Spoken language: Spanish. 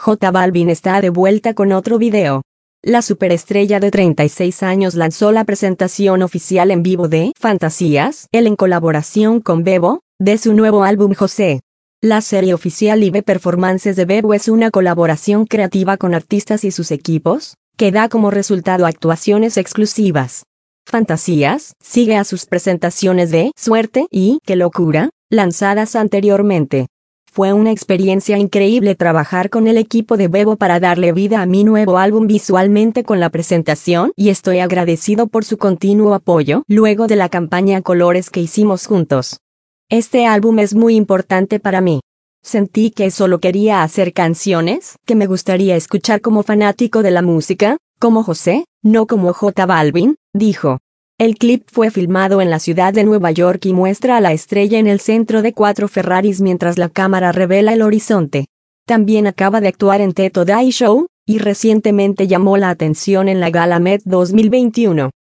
J Balvin está de vuelta con otro video. La superestrella de 36 años lanzó la presentación oficial en vivo de Fantasías, él en colaboración con Bebo, de su nuevo álbum José. La serie oficial Live Performances de Bebo es una colaboración creativa con artistas y sus equipos, que da como resultado actuaciones exclusivas. Fantasías sigue a sus presentaciones de Suerte y Qué locura, lanzadas anteriormente. Fue una experiencia increíble trabajar con el equipo de Bebo para darle vida a mi nuevo álbum visualmente con la presentación y estoy agradecido por su continuo apoyo luego de la campaña Colores que hicimos juntos. Este álbum es muy importante para mí. Sentí que solo quería hacer canciones que me gustaría escuchar como fanático de la música, como José, no como J Balvin, dijo. El clip fue filmado en la ciudad de Nueva York y muestra a la estrella en el centro de 4 Ferraris mientras la cámara revela el horizonte. También acaba de actuar en The Today Show, y recientemente llamó la atención en la Gala Met 2021.